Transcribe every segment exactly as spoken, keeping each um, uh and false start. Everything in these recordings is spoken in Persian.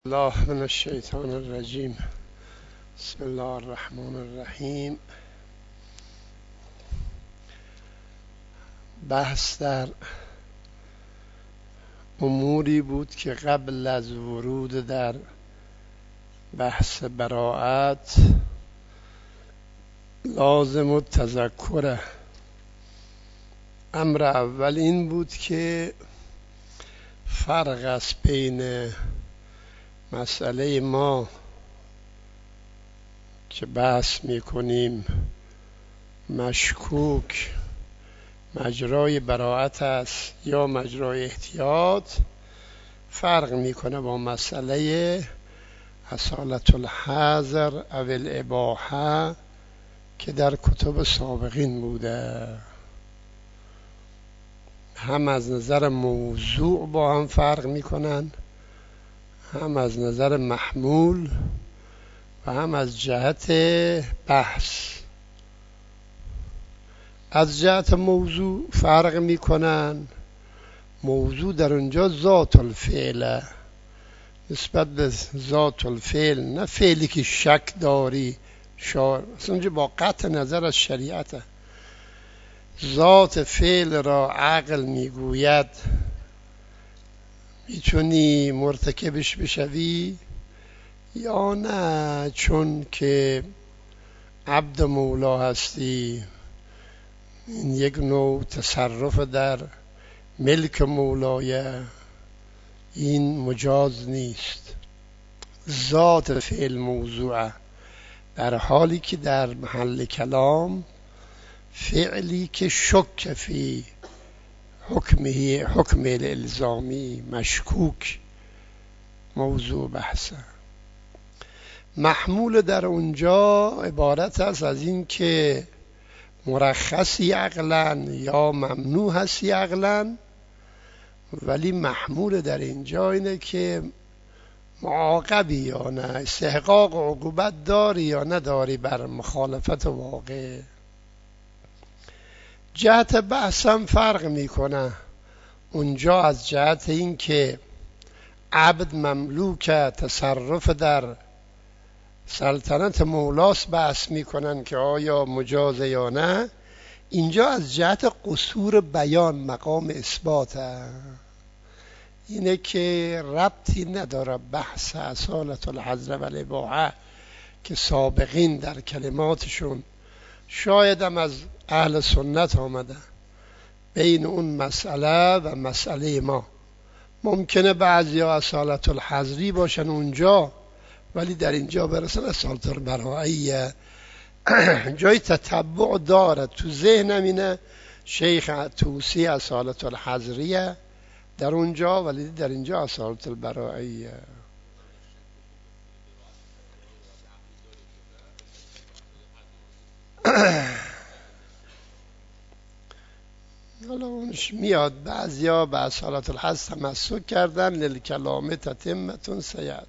الله من الشیطان الرجیم. بسم الله الرحمن الرحیم. بحث در اموری بود که قبل از ورود در بحث براءت لازم التذکره. امر اول این بود که فرق است بین مسئله ما که بحث میکنیم مشکوک مجرای براءت است یا مجرای احتیاط، فرق میکنه با مسئله اصالت الحظر او الاباحه که در کتب سابقین بوده. هم از نظر موضوع با هم فرق میکنن، هم از نظر محمول و هم از جهت بحث. از جهت موضوع فرق میکنن. موضوع در اونجا ذات الفعل، نسبت به ذات الفعل، نه فعلی که شک داری شار اونجا با قطع نظر از شریعت. ذات فعل را عقل میگوید میتونی مرتکبش بشوی یا نه، چون که عبد مولا هستی. این یک نوع تصرف در ملک مولایه، این مجاز نیست. ذات فعل موضوعه، در حالی که در محل کلام فعلی که شک فی حکمه حکم الالزامی مشکوک موضوع بحثه. محمول در اونجا عبارت است از این که مرخصی عقلا یا ممنوع هستی عقلا، ولی محمول در اینجا اینه که معاقبی یا نه، استحقاق عقوبت داری یا نداری بر مخالفت واقع. جهت بحث هم فرق میکنه. اونجا از جهت این که عبد مملوک تصرف در سلطنت مولاست بحث میکنن که آیا مجازه یا نه. اینجا از جهت قصور بیان مقام اثباته، اینه که ربطی نداره بحث اصالت الحظر و الاباحه که سابقین در کلماتشون شاید هم از اهل سنت آمده. بین اون مسئله و مسئله ما ممکنه بعضی ها اصالت الحظری باشن اونجا، ولی در اینجا برسن اصالت البرائی. جای تتبع داره تو ذهنم اینه شیخ توسی اصالت الحظریه در اونجا، ولی در اینجا اصالت البرائی. حالا اونش میاد بعضیا به اصالت الحظر تمسک کردن للکلام تتمتون سید.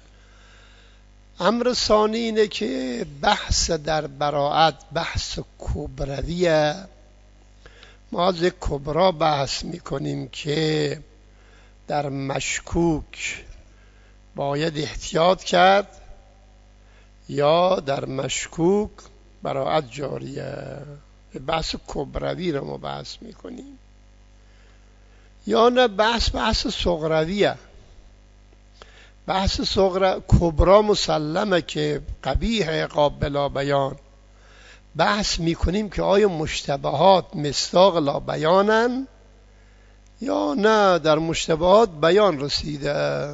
امر ثانی اینه که بحث در براءت بحث کبرویه. ما از کبرا بحث میکنیم که در مشکوک باید احتیاط کرد یا در مشکوک براءت جاریه. بحث کبروی رو ما بحث میکنیم، یا نه بحث بحث صغرویه. بحث صغرا کبرا مسلمه که قبیح عقاب بلا بیان. بحث میکنیم که آیا مشتبهات مصداق لا بیانن یا نه در مشتبهات بیان رسیده.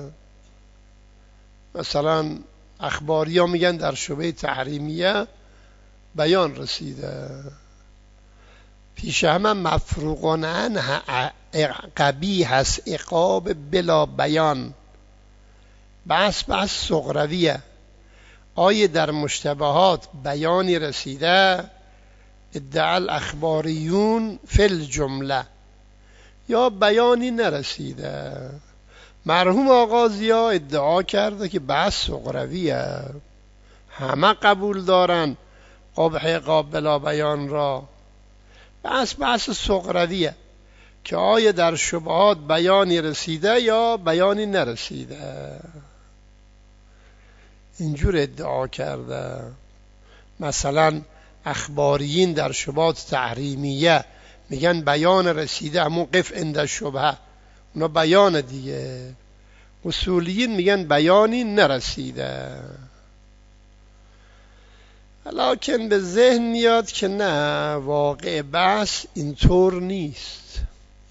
مثلا اخباری ها میگن در شبه تحریمیه بیان رسیده. پیش همه مفروغان عنه قبیح است عقاب بلا بیان. بحث بحث صغرویه. آیا در مشتبهات بیانی رسیده ادعا الاخباریون فی الجمله یا بیانی نرسیده. مرحوم آغازی ها ادعا کرده که بحث صغرویه، همه قبول دارن قبح عقاب بلا بیان را. بحث بحث صغرویه که آیا در شبهات بیانی رسیده یا بیانی نرسیده. اینجور ادعا کرده. مثلا اخباریین در شبهات تحریمیه میگن بیان رسیده، همون قف عند الشبهه، اونا بیان دیگه. اصولیین میگن بیانی نرسیده. لکن به ذهن میاد که نه، واقع بحث اینطور نیست.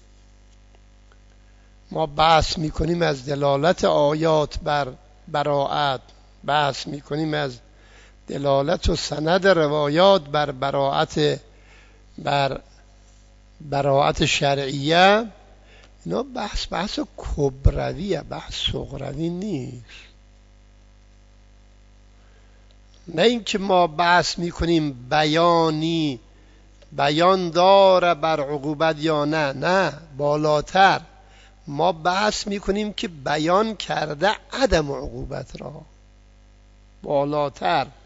ما بحث میکنیم از دلالت آیات بر براءت، بحث میکنیم از دلالت و سند روایات بر براءت بر براءت شرعیه. اینا بحث بحث کبرویه، بحث صغروی نیست. نه اینکه ما بحث میکنیم بیانی بیان داره بر عقوبت یا نه، نه، بالاتر ما بحث میکنیم که بیان کرده عدم عقوبت را، بالاتر.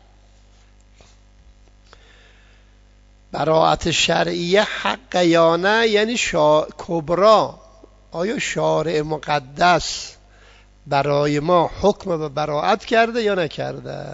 براءت شرعیه حق یا نه، یعنی شا... کبرا. آیا شارع مقدس برای ما حکم به براءت کرده یا نکرده؟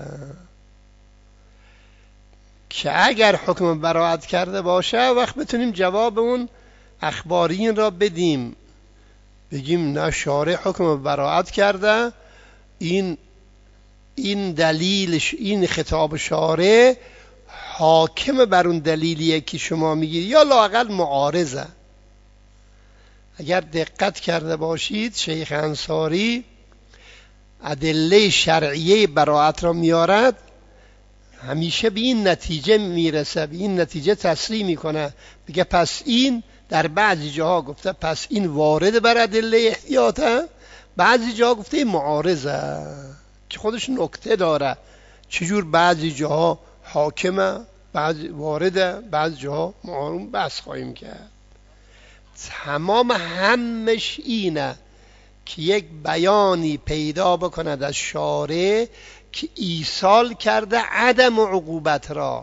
که اگر حکم براءت کرده باشه وقت بتونیم جواب اون اخبارین را بدیم، بگیم نه، شارع حکم براءت کرده، این این دلیلش، این خطاب شارع حاکم بر اون دلیلیه که شما میگید، یا لااقل معارضه. اگر دقت کرده باشید شیخ انصاری ادله شرعیه براءت را میارد، همیشه به این نتیجه میرسه، به این نتیجه تصریح میکنه، بگه پس این در بعضی جاها گفته پس این وارد بر ادله احتیاطه، بعضی جاها گفته معارضه، که خودش نکته داره. چجور بعضی جاها حاکمه، بعضی وارده، بعضی جاها معارض، بحث خواهیم کرد. تمام همش اینه که یک بیانی پیدا بکند از شارع که ایصال کرده عدم عقوبت را.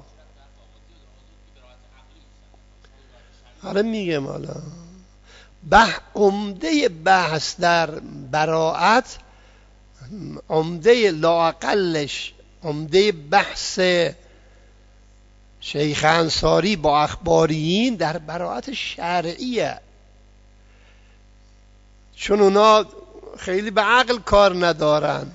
حالا میگم، حالا بح عمده بحث در براءت، عمده لااقلش عمده بحث شیخ انصاری با اخباریین در براءت شرعیه، چون اونا خیلی به عقل کار ندارن،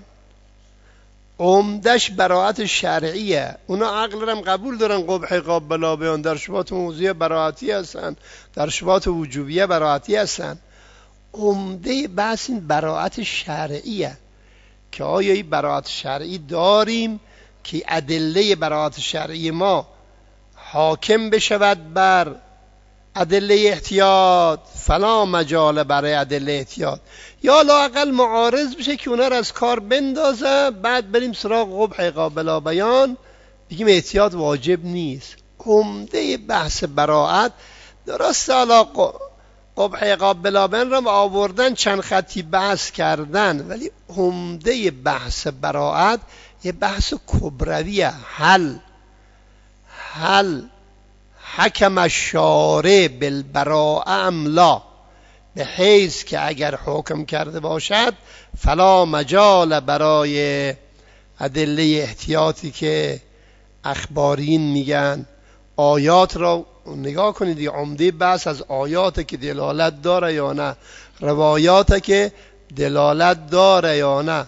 عمدش براءت شرعیه. اونا عقل هم قبول دارن، قبح عقاب بلا بیان، در شبهات موضوعیه براءتی هستن، در شبهات وجوبیه براءتی هستن. عمده بحث این براءت شرعیه که آیا این براءت شرعی داریم که ادله براءت شرعی ما حاکم بشود بر ادله احتیاط، فلا مجال برای ادله احتیاط، یا لااقل معارض بشه که اونا رو از کار بندازه، بعد بریم سراغ قبح عقاب بلا بیان بگیم احتیاط واجب نیست. عمده بحث براءت درست، حالا قبح عقاب بلا بیان رو آوردن چند خطی بحث کردن، ولی عمده بحث براءت یه بحث کبرویه. حل حل حکم الشارع بالبراءه ام لا، به حیث که اگر حکم کرده باشد فلا مجال برای ادله احتیاطی که اخبارین میگن. آیات را نگاه کنید، عمده بحث از آیات که دلالت داره یا نه، روایات که دلالت داره یا نه.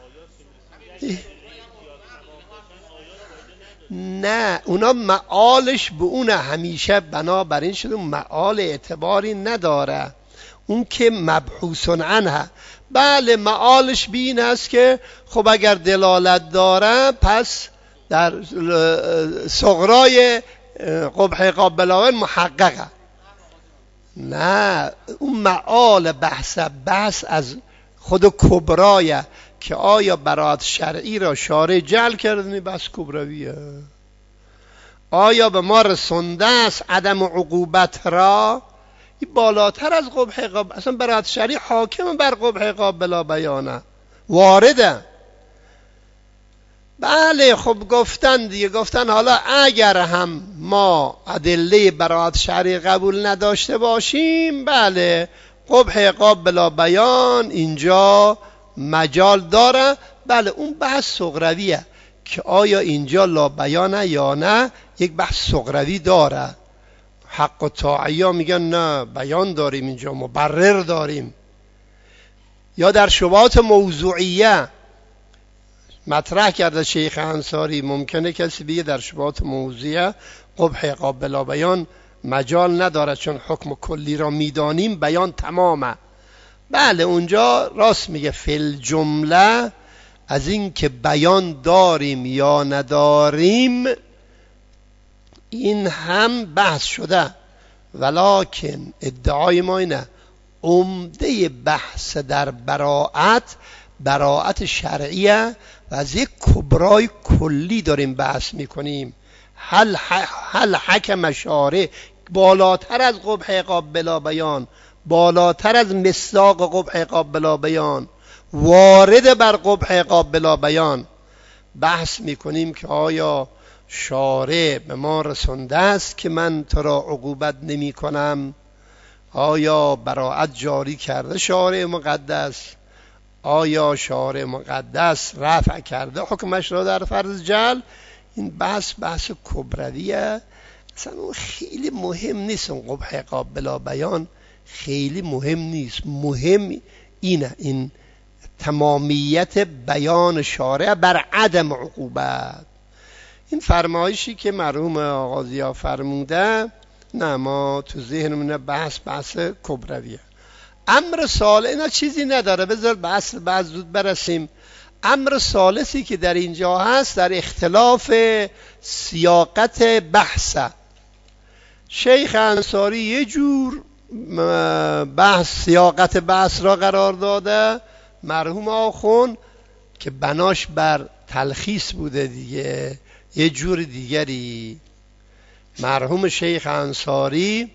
نه، اونا معالش به اونه، همیشه بنابراین شده معال اعتباری نداره، اون که مبحوث عنه. بله، معالش به این است که خب اگر دلالت داره پس در صغرای قبح عقاب بلا بیان محققه. نه، اون معال بحث بحث از خود کبرایه که آیا براءت شرعی را شارع جعل کرده، بس کبرویه. آیا به ما رسونده است عدم عقوبت را، این بالاتر از قبح عقاب، اصلا براءت شرعی حاکم بر قبح عقاب بلا بیانه، وارده. بله، خب گفتن دیگه، گفتن حالا اگر هم ما ادله براءت شرعی قبول نداشته باشیم، بله قبح عقاب بلا بیان اینجا مجال داره، بله اون بحث صغرویه که آیا اینجا لا بیانه یا نه، یک بحث صغروی داره. حق و طاعیه میگن نه بیان داریم اینجا، مبرر داریم. یا در شبهات موضوعیه مطرح کرده شیخ انصاری، ممکنه کسی بگه در شبهات موضوعیه قبح عقاب بلا بیان مجال نداره چون حکم کلی را میدانیم، بیان تمامه. بله اونجا راست میگه، فی جمله از این که بیان داریم یا نداریم این هم بحث شده، ولکن ادعای ما اینه عمده بحث در براعت براعت شرعیه و از یک کبرای کلی داریم بحث میکنیم. هل هل حکم شارع بالاتر از قبح عقاب بلا بیان، بالاتر از مصداق قبح عقاب بلا بیان، وارد بر قبح عقاب بلا بیان بحث میکنیم که آیا شارع به ما رسونده است که من تو را عقوبت نمی کنم؟ آیا براعت جاری کرده شارع مقدس؟ آیا شارع مقدس رفع کرده حکمش را در فرض جعل؟ این بحث بحث کبرویه، اصلا اون خیلی مهم نیست. اون قبح عقاب بلا بیان خیلی مهم نیست، مهم اینه این تمامیت بیان شارع بر عدم عقوبت. این فرمایشی که مرحوم آقا ضیا فرموده، نه ما تو ذهنمون بحث بحث کبرویه. امر ثالث اینا چیزی نداره، بذار بحث بعد زود برسیم. امر ثالثی که در اینجا هست در اختلاف سیاقت بحث، شیخ انصاری یه جور بحث سیاقت بحث را قرار داده، مرحوم آخوند که بناش بر تلخیص بوده دیگه یه جور دیگری. مرحوم شیخ انصاری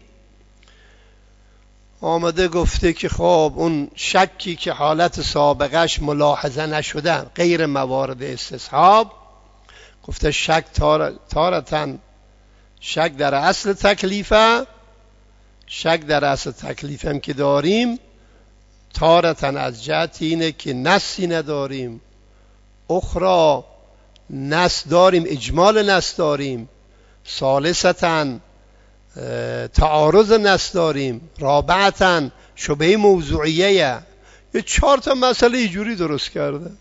آمده گفته که خب اون شکی که حالت سابقش ملاحظه نشده غیر موارد استصحاب، گفته شک تار... تارتن شک در اصل تکلیفه، شک در اصل تکلیف هم که داریم تارتن از جهت اینه که نصی نداریم، اخرى نص داریم، اجمال نص داریم، ثالثتن تعارض نص داریم، رابعتن شبهه موضوعیه. یه چهار تا مسئله اینجوری درست کرده.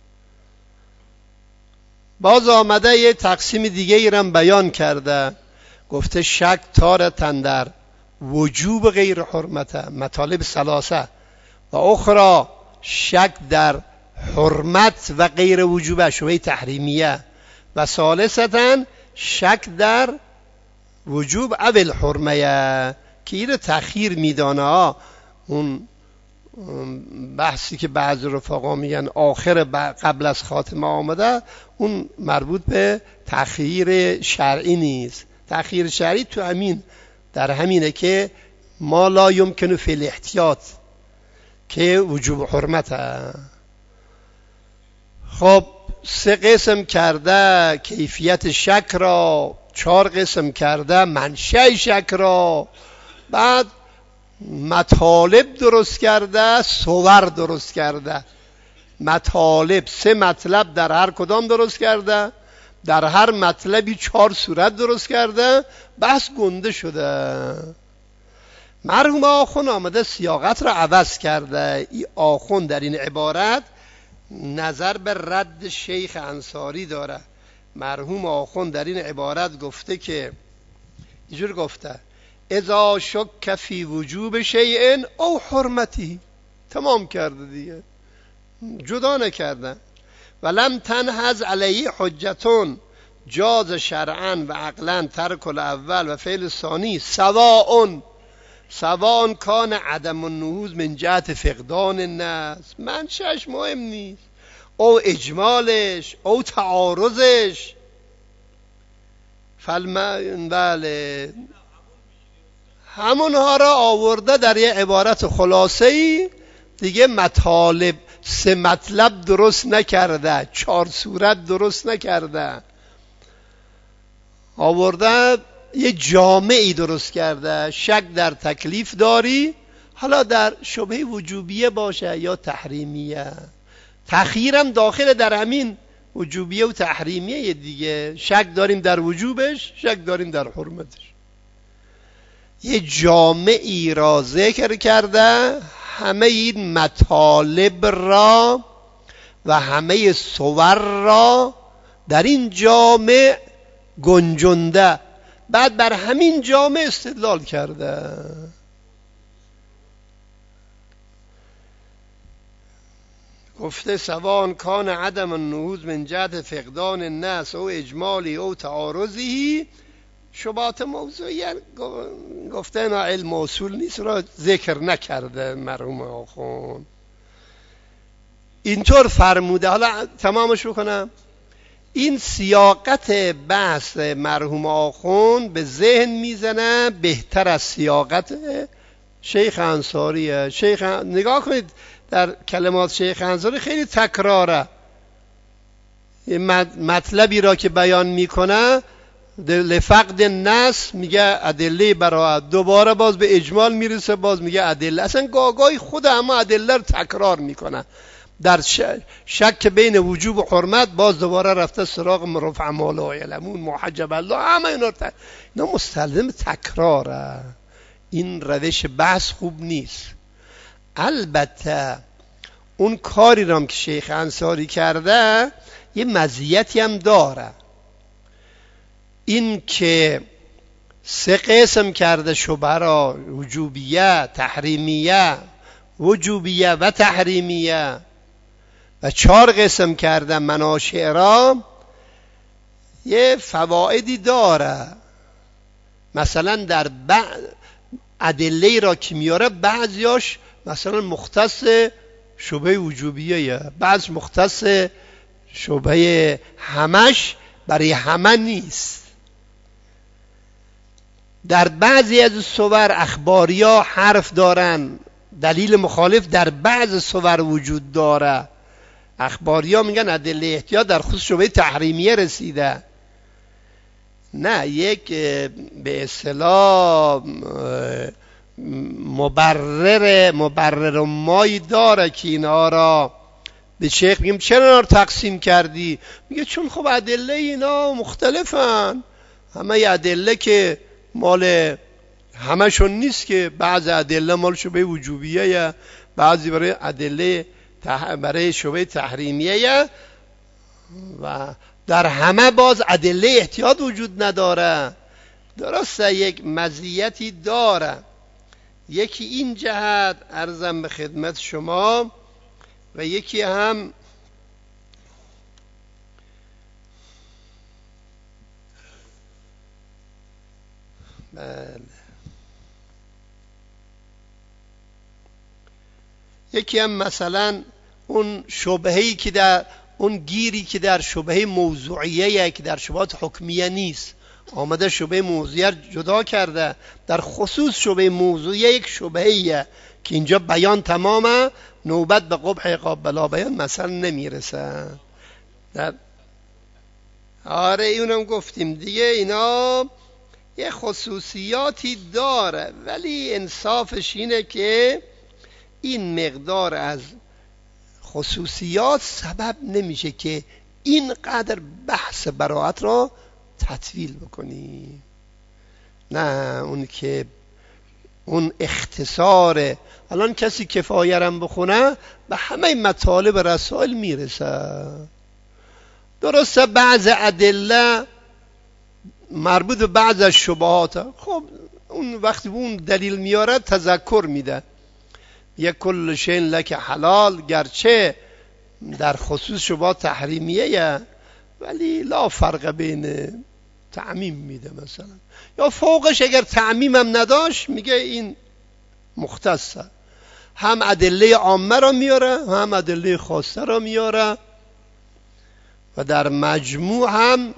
باز آمده یه تقسیم دیگه ایرم بیان کرده، گفته شک تارتن در وجوب غیر حرمته، مطالب ثلاثه، و اخرى شک در حرمت و غیر وجوب شبهه تحریمیه، و ثالثتن شک در وجوب اول حرمه که این تأخیر میدانه ها. اون بحثی که بعض رفقا میگن آخر قبل از خاتمه آمده، اون مربوط به تأخیر شرعی نیست. تأخیر شرعی تو همین در همینه که ما لا یمکنه فی الاحتیاط که وجوب حرمته. خب سه قسم کرده کیفیت شک را، چهار قسم کرده منشأ شک را، بعد مطالب درست کرده، صور درست کرده. مطالب سه مطلب در هر کدام درست کرده، در هر مطلبی چهار صورت درست کرده، بحث گنده شده. مرحوم آخوند آمده سیاقت را عوض کرده. این آخوند در این عبارت نظر به رد شیخ انصاری داره. مرحوم آخوند در این عبارت گفته که اینجور گفته اذا شک فی وجوب شیء او حرمتی، تمام کرده دیگه، جدا نکرده. ولم تنهز علیه حجتون جاز شرعا و عقلا ترک الاول و فعل ثانی سواء سواء کان عدم النهوض من جهت فقدان النص، منشأش مهم نیست، او اجمالش او تعارضش. فالم بله همونها را آورده در یه عبارت خلاصه‌ای دیگه. مطالب سه مطلب درست نکرده، چهار صورت درست نکرده، آورده یه جامعی درست کرده. شک در تکلیف داری، حالا در شبهه وجوبیه باشه یا تحریمیه. تخییرم داخل در همین وجوبیه و تحریمیه دیگه. شک داریم در وجوبش، شک داریم در حرمتش. یه جامعی را ذکر کرده، همه این مطالب را و همه صور را در این جامع گنجنده، بعد بر همین جامع استدلال کرده. گفته سواء کان عدم النهوض من جهت فقدان النص او اجمالی او تعارضی شبهات موضوعی. گفته اینا علم اصول نیست، را ذکر نکرده مرحوم آخوند. اینطور فرموده. حالا تمامش بکنم. این سیاقت بحث مرحوم آخوند به ذهن میزنه بهتر از سیاقت شیخ انصاریه. شیخ نگاه کنید در کلمات شیخ انصاری خیلی تکراره. مطلبی را که بیان میکنه لفقد النص میگه ادله براءت، دوباره باز به اجمال میرسه باز میگه ادله. اصلا گاگای خود اما ادله رو تکرار میکنه. در شک بین وجوب و حرمت باز دوباره رفته سراغ رفع ما لا یعلمون، محجب الله، همه اینا ت... اینا مستلزم تکراره. این روش بحث خوب نیست. البته اون کاری رام که شیخ انصاری کرده یه مزیتی هم داره، این که سه قسم کرده شبهه را، وجوبیه، تحریمیه، وجوبیه و تحریمیه، و چهار قسم کرده مناشع را. یه فوائدی داره. مثلا در بعض ادله را که میاره بعضیاش مثلا مختص شبهه وجوبیه، بعض مختص شبهه همش برای همه نیست. در بعضی از صور اخباریا حرف دارن، دلیل مخالف در بعض صور وجود داره. اخباریا میگن ادله احتیاط در خصوص شبهه تحریمیه رسیده. نه، یک به اصطلاح مبرر مبرر مایی داره که اینا را به شیخ میگم چرا اینا رو تقسیم کردی؟ میگه چون خب ادله اینا مختلفن. همه ادله که مال همشون نیست، که بعض ادله مال شبهه وجوبیه، بعضی برای ادله تح... برای شبهه تحریمیه، و در همه باز ادله احتیاط وجود نداره. درسته یک مزیتی داره. یکی این جهت عرضم به خدمت شما، و یکی هم بله یکی هم مثلا اون شبهه‌ای که در اون گیری که در شبهه موضوعیه که در شبهات حکمیه نیست، آمده شبهه موضوعیه جدا کرده. در خصوص شبهه موضوعیه یک شبهه‌ایه که اینجا بیان تمامه، نوبت به قبح عقاب بلا بیان مثلا نمیرسه. در آره اونم گفتیم دیگه. اینا یه خصوصیاتی داره، ولی انصافش اینه که این مقدار از خصوصیات سبب نمیشه که اینقدر بحث براءت را تطویل بکنی. نه، اون که اون اختصاره. الان کسی کفایه رم بخونه به همه مطالب رسائل میرسه. درسته بعض ادله مربوط به بعض از شبهات، خب اون وقتی اون دلیل میاره تذکر میده، یک کل شیء لک حلال، گرچه در خصوص شبهات تحریمیه ولی لا فرق بین تعمیم میده مثلا، یا فوقش اگر تعمیم هم نداشت میگه این مختصه. هم ادله عامه را میاره هم ادله خاصه را میاره، و در مجموع هم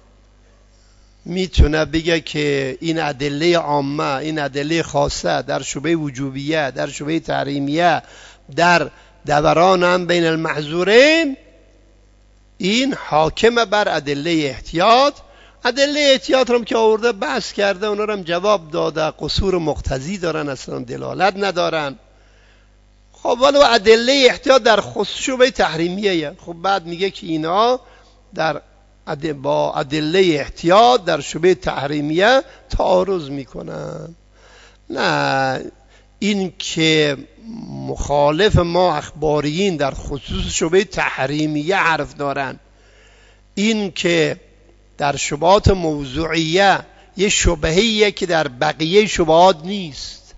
میتونه بگه که این ادله عامه، این ادله خاصه در شبهه وجوبیه، در شبهه تحریمیه، در دوران هم بین المحظورین، این حاکم بر ادله احتیاط. ادله احتیاط رو که آورده بحث کرده، اونا رو هم جواب داده، قصور مقتضی دارن، اصلا دلالت ندارن. خب ولی ادله احتیاط در خصوص شبهه تحریمیه. خب بعد میگه که اینا در با ادله احتیاط در شبهه تحریمیه تعارض میکنن. نه، این که مخالف ما اخباریین در خصوص شبهه تحریمیه حرف دارن، این که در شبهات موضوعیه یه شبهه‌ایه که در بقیه شبهات نیست،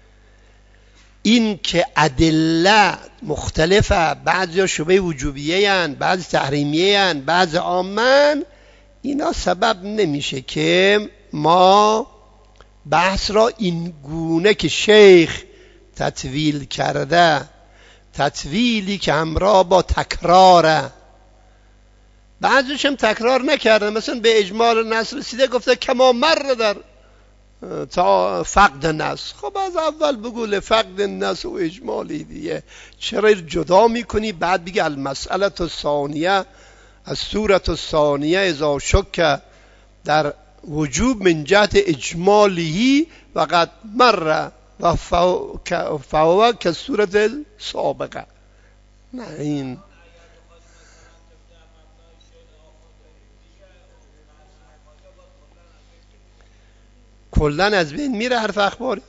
این که ادله مختلفه، بعضی شبهه وجوبیه هن، بعضی تحریمیه هن، بعضی عامن، اینا سبب نمیشه که ما بحث را این گونه که شیخ تطویل کرده، تطویلی که همراه با تکراره، بعضیش هم تکرار نکرده، مثلا به اجمال نص رسیده گفته کما مر در تا فقد نص. خب از اول بگو لفقد نص و اجمالی دیگه، چرا جدا میکنی؟ بعد بگی المسئله الثانیه از صورت الثانیه اذا شک در وجوب من جهت اجمالی و قد مر و فهو که صورت سابقه. نه، این کلن از بین میره حرف اخباری،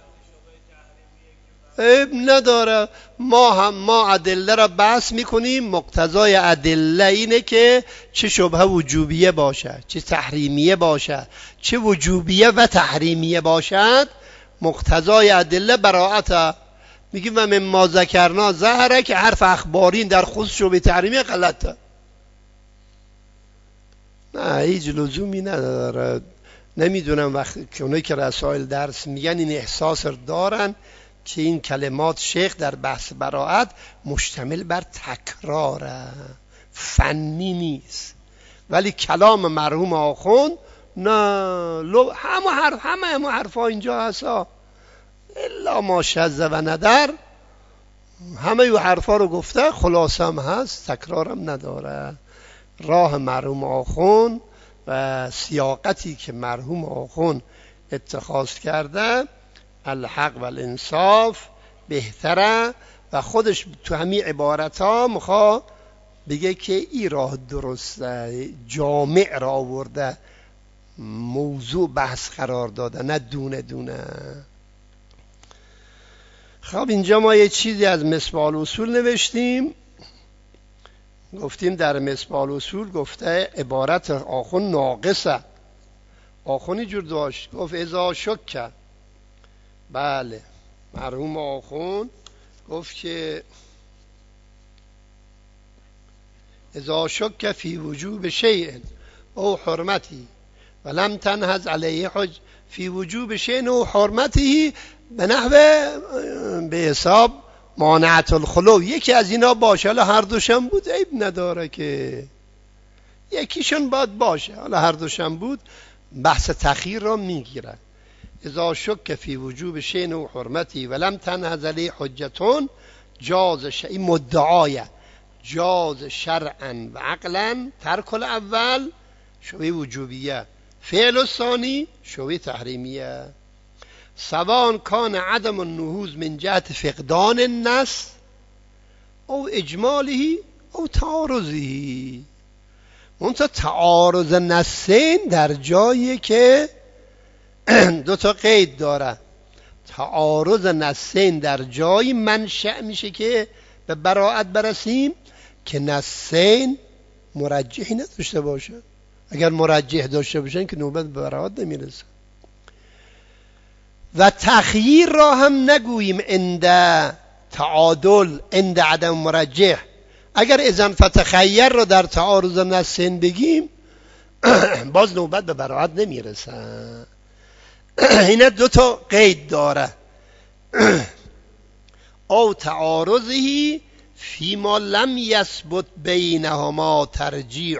عیب نداره. ما هم ما ادله را بحث میکنیم، مقتضای ادله اینه که چه شبهه وجوبیه باشه، چه تحریمیه باشه، چه وجوبیه و تحریمیه باشد، مقتضای ادله براءت. میگیم و مما ذکرنا ظاهره که حرف اخبارین در خصوص شبهه تحریمیه غلطه. نه، هیچ لزومی نداره. نمیدونم وقتی که اونایی که رسائل درس میگن این احساس دارن که این کلمات شیخ در بحث براءت مشتمل بر تکراره، فنی نیست. ولی کلام مرحوم آخوند نه، همه حرف همه همه حرفا اینجا هستا الا ما شذ و ندر، همه یو حرفا رو گفته، خلاصه هم هست، تکرارم نداره. راه مرحوم آخوند و سیاقتی که مرحوم آخوند اتخاذ کرده الحق و الانصاف بهتره و خودش تو همین عبارت ها میخواد بگه که این راه درسته، جامع را آورده، موضوع بحث قرار داده، نه دونه دونه. خب اینجا ما یه چیزی از مصباح الاصول نوشتیم، گفتیم در مصباح الاصول گفته عبارت آخوند ناقصه. آخوند اینجور داشت، گفت اذا شک، بله مرحوم آخوند گفت که اذا شک فی وجوب شیء او حرمتی و لم تنهز علیه حج فی وجوب شیء او حرمتی به نحو به حساب مانعت الخلو، یکی از اینا باشه، حالا هر دوشم بود عیب نداره که یکیشون باید باشه، حالا هر دوشم بود بحث تخییر را میگیره. اذا شک فی وجوب شیء و حرمتی ولم تنهز علیه حجتون جاز شیء مدعای جاز شرعا و عقلا ترک الاول شبهه وجوبیه، فعل الثانی شبهه تحریمیه. سواء کان عدم النهوض من جهت فقدان النص او اجماله او تعارضه. منتها تعارض نصین در جایی که دو تا قید داره، تعارض نصین در جایی منشأ میشه که به براءت برسیم که نصین مرجحی نداشته باشه. اگر مرجح داشته باشن که نوبت به براءت نمیرسه. و تخییر را هم نگوییم عند تعادل، عند عدم مرجح. اگر اذن فتخیر را در تعارض نصین بگیم باز نوبت به براءت نمیرسه. این دو تا قید داره، او تعارضی فیما لم یثبت بینهما ترجیح،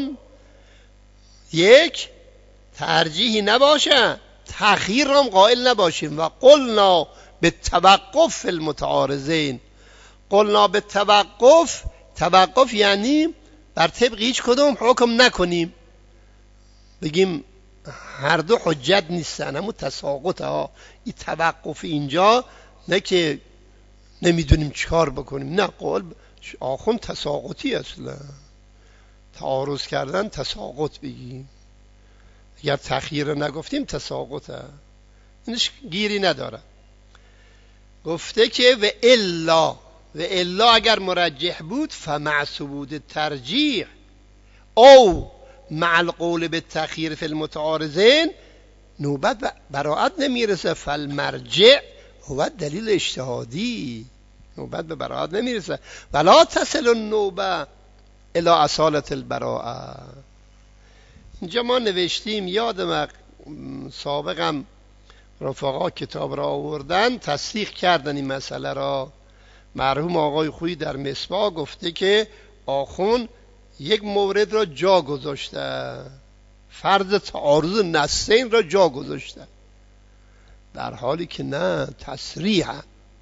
یک ترجیحی نباشه، تأخیر هم قائل نباشیم. و قلنا به توقف المتعارضین، قلنا به توقف، توقف یعنی بر طبق هیچ کدوم حکم نکنیم، بگیم هر دو حجت نیستن، همون تساقط ها. این توقف اینجا نه که نمیدونیم چیکار بکنیم. نه، قول آخوند تساقطی اصلا. تعارض کردن تساقط بگیم، اگر تخییر رو نگفتیم تساقطه، اینش گیری نداره. گفته که و الا و الا اگر مرجح بود فمع ثبوت ترجیح او مع القول بالتخییر فی المتعارضین نوبت براعت نمیرسه. فالمرجع هو دلیل اجتهادی، نوبت به براعت نمیرسه. ولا تصل النوبه الی اصالت البراءه. اینجا ما نوشتیم، یادم سابقم رفقا کتاب را آوردن تصدیق کردن این مسئله را. مرحوم آقای خویی در مصباح گفته که آخوند یک مورد را جا گذاشته، فرض تعارض نصین را جا گذاشته، در حالی که نه، تصریحا.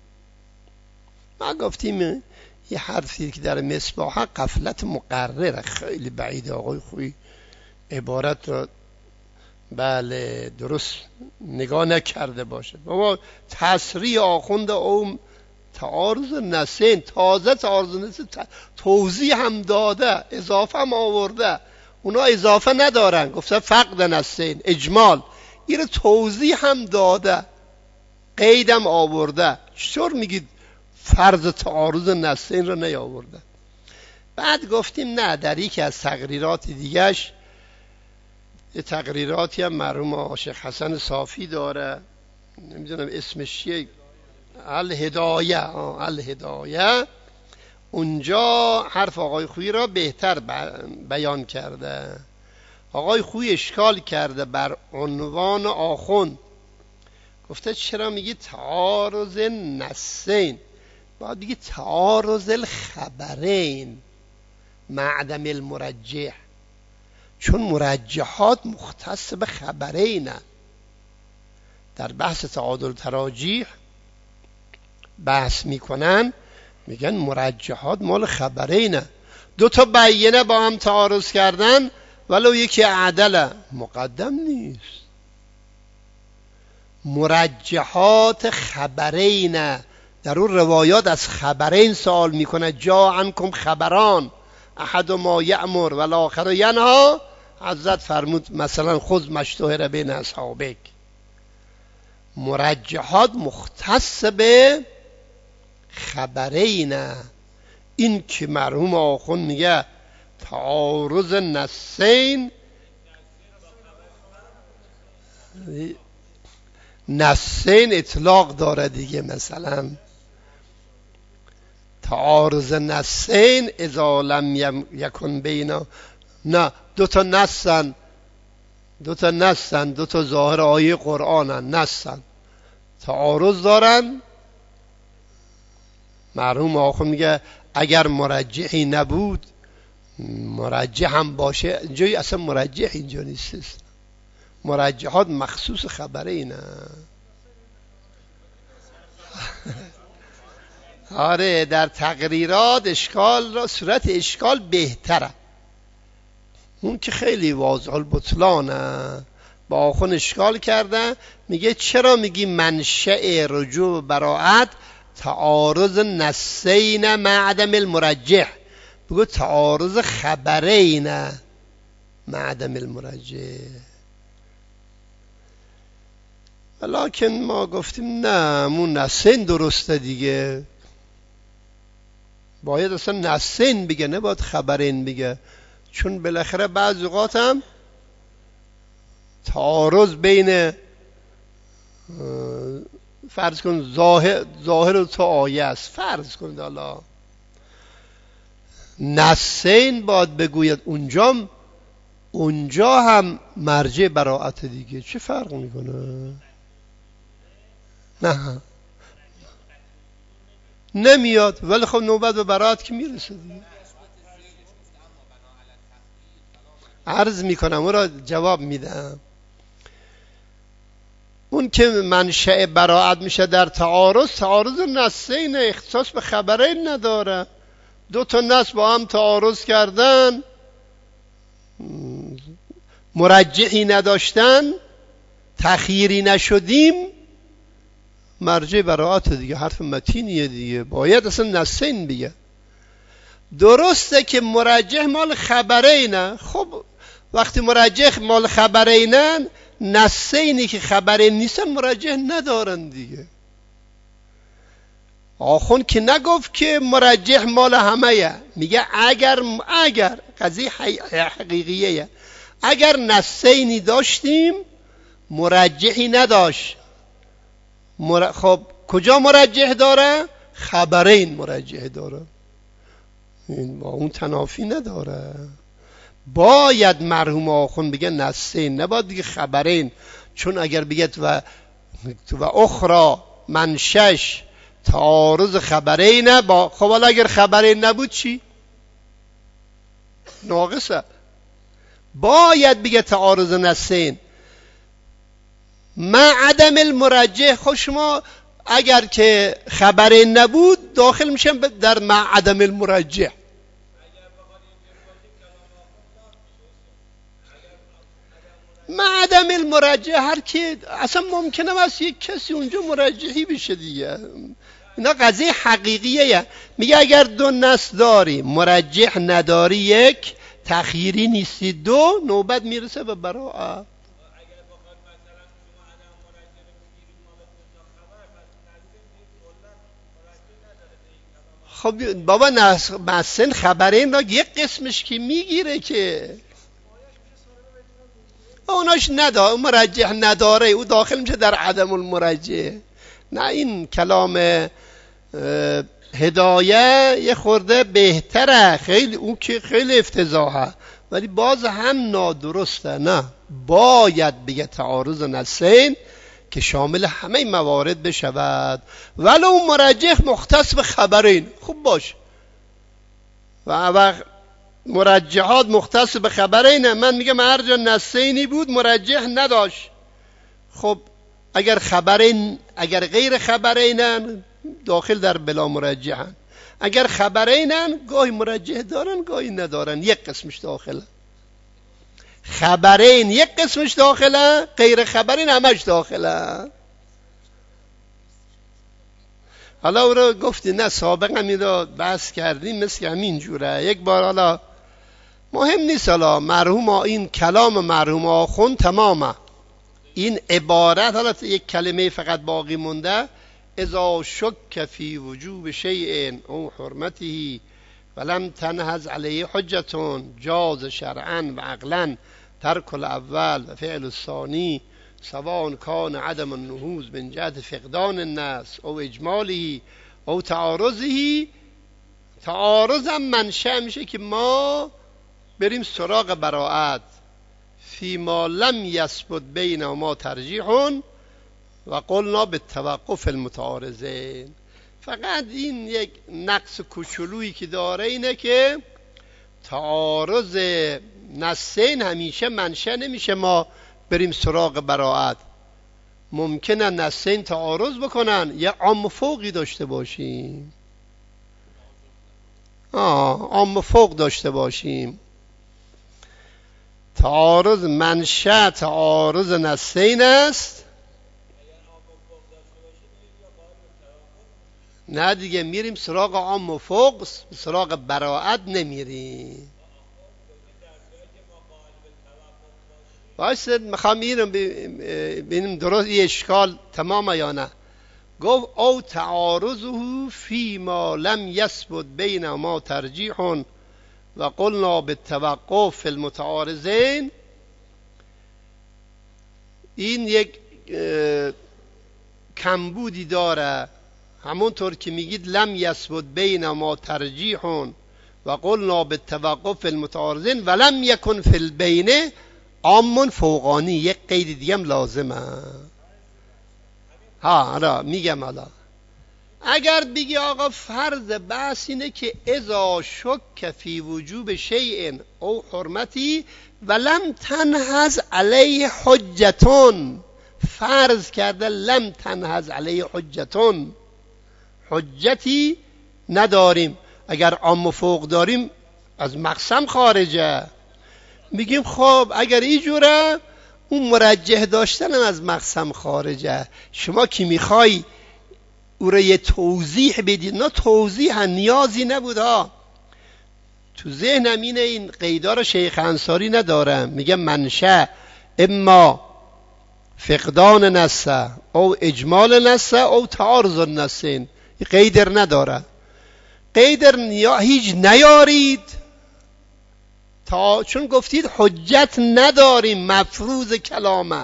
ما گفتیم یه حرفی که در مصباح غفلت مقرره، خیلی بعید آقای خویی عبارت را بله درست نگاه نکرده باشه. بابا تصریح آخوند او تعارض نصین، تازه تعارض نصین توضیح هم داده، اضافه هم آورده. اونا اضافه ندارن، گفته فقد نصین اجمال، این توضیح هم داده، قیدم آورده. چطور میگید فرض تعارض نصین رو نیاورده؟ بعد گفتیم نه، در یکی از تقریرات دیگهش، یه تقریراتی هم مرحوم شیخ حسن صافی داره، نمیدونم اسمش چیه، الهدایه، الهدایه، اونجا حرف آقای خویی را بهتر بیان کرده. آقای خویی اشکال کرده بر عنوان آخوند، گفته چرا میگی تعارض نصین، باید بگی تعارض الخبرین مع عدم المرجح، چون مرجحات مختص به خبرینه. در بحث تعادل تراجیح بحث میکنن، میگن مرجحات مال خبرینه. دو تا بیینه با هم تعارض کردن ولو یکی عدله، مقدم نیست. مرجحات خبرینه، در اون روایات از خبرین سوال میکنه، جا عنکم خبران احد ما یأمر و الاخر ینهی. حضرت فرمود مثلا خذ مشتهر بین اصحابک. مرجحات مختص به خبرینه. این که مرحوم آخوند میگه تعارض نصین، نصین اطلاق داره دیگه، مثلا تعارض نصین اذا لم یکن بینا، نه دو تا نصن، دو تا نصن، دو تا ظاهر آیه قرآنن، نصن تعارض دارن. مرحوم آخوند میگه اگر مرجحی نبود، مرجح هم باشه، اینجا اصلا مرجح اینجا نیست، مرجحات مخصوص خبره اینه. آره در تقریرات اشکال را، صورت اشکال بهتره، اون که خیلی واضح البطلانه. با آخوند اشکال کرده، میگه چرا میگی منشأ رجوع براعت تعارض نصین مع عدم المرجح؟ بگو تعارض خبرین مع عدم المرجح. ولیکن ما گفتیم نه، مون نصین درسته دیگه، باید اصلا نصین بگه، نه باید خبرین بگه، چون بالاخره بعض اوقات هم تعارض بین فرض کن ظاهر ظاهر تو آیه است، فرض کن حالا نصین باید بگوید، اونجا اونجا هم مرجع براعت دیگه، چه فرق میکنه؟ نه نمیاد، ولی خب نوبت به براعت که میرسه دیگه. عرض میکنم اون را جواب میدم. اون که منشأ براعت میشه در تعارض، تعارض نصین اختصاص به خبرین نداره. دو تا نص با هم تعارض کردن، مرجحی نداشتن، تخییری نشدیم، مرجع براعت دیگه، حرف متینیه دیگه، باید اصلا نسین بگه. درسته که مرجح مال خبرینه، خب وقتی مرجح مال خبرینن، نسینی که خبرین نیستن مرجح ندارن دیگه. آخون که نگفت که مرجح مال همه، میگه اگر اگر قضیه حقیقیه، اگر نسینی داشتیم مرجحی نداشت. مر... خب کجا مرجح داره؟ خبرین مرجح داره، این با اون تنافی نداره. باید مرحوم آخون بگه نسین، نباید بگه خبرین، چون اگر بگه و و اخرى منشش تعارض خبرینه با، خب حالا اگر خبرین نبود چی؟ ناقصه. باید بگه تعارض نسین ما عدم المرجح. خب شما اگر که خبرین نبود داخل میشن در ما عدم المرجح. ما عدم المرجح هر کی اصلا ممکنه است یک کسی اونجا مرجحی بشه دیگه. اینا قضیه حقیقیه. میگه اگر دو نص داری مرجح نداری، یک تخییری نیستی، دو نوبت میرسه به براءت. خب بابا نسن خبرین را یک قسمش که میگیره که اوناش نداره، مرجح نداره، او داخل میشه در عدم المرجح. نه این کلام هدایه یه خورده بهتره، خیلی اون که خیلی افتضاحه ولی باز هم نادرسته. نه، باید بگه تعارض نسین که شامل همه موارد بشود، ولو اون مرجح مختص به خبرین. خوب باش و وقت مرجحات مختص به خبرینه، من میگم هر جا نسینی بود مرجح نداشت. خب اگر خبرین، اگر غیر خبرینن داخل در بلا مرجحن، اگر خبرینن گاهی مرجح دارن گاهی ندارن، یک قسمش داخله. خبرین یک قسمش داخله، غیر خبرین همش داخله. حالا او رو گفتی نه سابقا همین رو بحث کردیم مثل همین جوره. یک بار حالا مهم نیست، حالا مرحوم این کلام مرحوم آخوند تمامه، این عبارت حالا یک کلمه فقط باقی مونده، اذا شک فی وجوب شیء او حرمته ولم تنهز علیه حجتون جاز شرعا و عقلا ترک الاول و فعل الثانی سواء کان عدم النهوض من جهت فقدان النص او اجماله او تعارضه. تعارض هم منشأ میشه که ما بریم سراغ براءت فی ما لم یثبت بین ما ترجیح و قلنا بالتوقف المتعارضین. فقط این یک نقص کوچولویی که داره اینه که تعارض نصین همیشه منشأ نمیشه ما بریم سراغ براءت. ممکنه نصین تعارض بکنن یه عام فوقی داشته باشیم، آه عام فوق داشته باشیم. تعارض منشأ تعارض نصین است. نه دیگه میریم سراغ عام و فوق، سراغ براءت نمیریم. وایسید میخوام این رو ببینیم درست این اشکال تمامه یا نه. گفت او تعارضه فی ما لم یثبت بین ما ترجیح و قلنا بالتوقف المتعارضین. این یک کمبودی داره، همونطور که میگید لم یثبت بین ما ترجیح و قلنا بالتوقف المتعارضین و لم یکن فی البین عام فوقانی. یک قید دیگه هم لازمه. ها را میگم حالا اگر بگی آقا فرض بحث اینه که اذا شک فی وجوب شیء او حرمتی و لم تنهز علیه حجتون، فرض کرده لم تنهز علیه حجتون، حجتی نداریم. اگر عام و فوق داریم از مقسم خارجه. میگیم خب اگر اینجوره اون مرجح داشتن از مقسم خارجه. شما که میخوای او را یه توضیح بدید. نه توضیح نیازی نبود ها. تو ذهنم اینه، این قیدا رو شیخ انصاری ندارم، میگه منشأ اما فقدان نسه او اجمال نسه او تعارض النسین. قیدر نداره، قیدر نیا هیچ نیارید تا، چون گفتید حجت نداریم مفروض کلامه.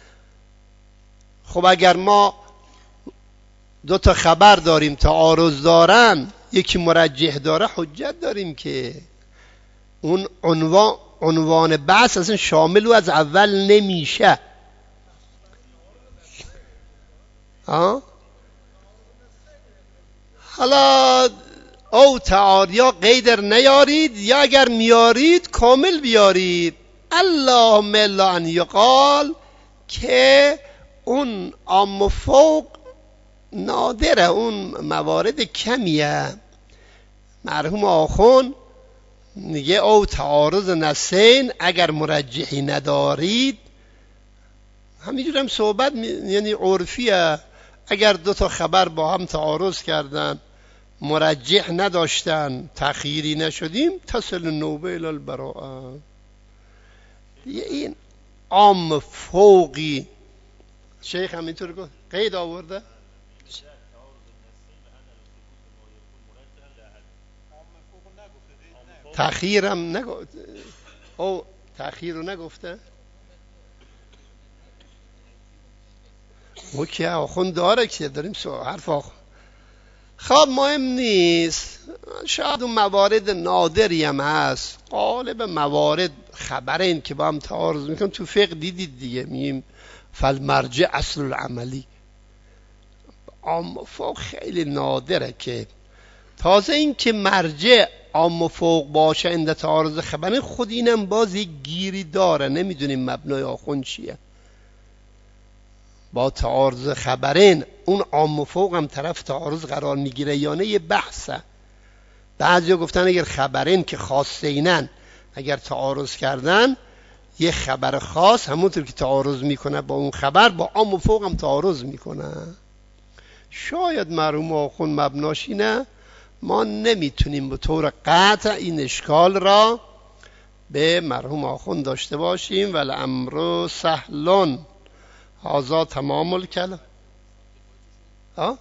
خب اگر ما دو تا خبر داریم تعارض دارن، یکی مرجح داره، حجت داریم که اون عنوان عنوان بحث اصلا شامل و از اول نمیشه. ها حالا او تعارض یا قیدر نیارید، یا اگر میارید کامل بیارید. اللهم الا ان یقال که اون عام و فوق نادره، اون موارد کمیه. مرحوم آخون میگه او تعارض نسین اگر مرجحی ندارید، همینجور هم صحبت می... یعنی عرفیه، اگر دو تا خبر با هم تعارض کردن مرجح نداشتن تخییری نشدیم، تصل نوبه الی البراءه. این عام فوقی شیخ هم اینطور گفت، قید آورده تخییرم نگفت، او تخییر رو نگفته. او که آخون داره که داریم سو حرف آخون. خب مهم نیست، شاید اون موارد نادری هم هست، غالب موارد خبرین که با هم تعارض میکنن. تو فقه دیدید دیگه، میگیم فالمرجع اصل العملی. عام و فوق خیلی نادره که تازه این که مرجع عام و فوق باشه عند تعارض خبرین، خود اینم باز یک گیری داره، نمیدونیم مبنای آخون چیه. با تعارض خبرین اون عام و فوق هم طرف تعارض قرار میگیره یا نه، یه بحثه. بعضیا گفتن اگر خبرین که خاصینن اگر تعارض کردن، یه خبر خاص همونطور که تعارض میکنه با اون خبر، با عام و فوق هم تعارض میکنه. شاید مرحوم آخون مبناش اینه. ما نمیتونیم به طور قطع این اشکال را به مرحوم آخون داشته باشیم. والامر سهلون هذا تمام الکلام. ها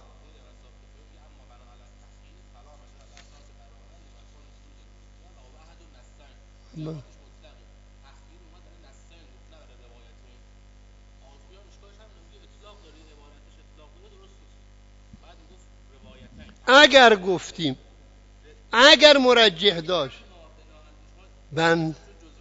اگر گفتیم اگر مرجح داشت بند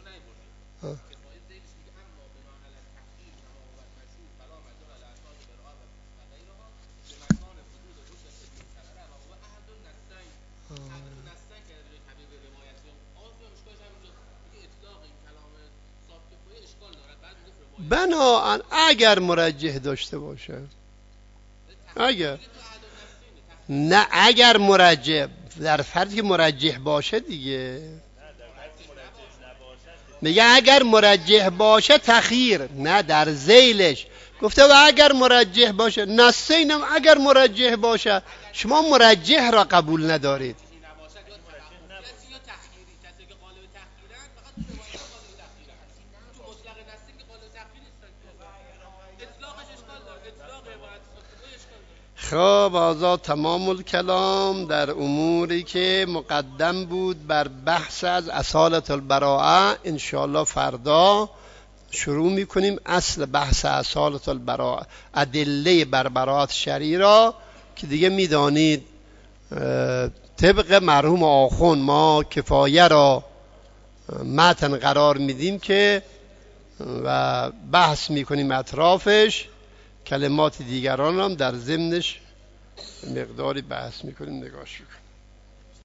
بناهن اگر مرجح داشته باشه، اگر نه اگر مرجح، در فرضی که مرجح باشه دیگه، میگه اگر مرجح باشه تخییر، نه در ذیلش گفته و اگر مرجح باشه. نسینم اگر مرجح باشه، شما مرجح را قبول ندارید. خب هذا تمام الکلام در اموری که مقدم بود بر بحث از اصالت البراءه. انشاءالله فردا شروع میکنیم اصل بحث اصالت البراءه، ادله بر براءت شرعی را که دیگه میدانید طبق مرحوم آخون ما کفایه را متن قرار میدیم که و بحث میکنیم اطرافش، کلمات دیگران هم در ضمنش مقداری بحث میکنیم، نگاش میکنیم.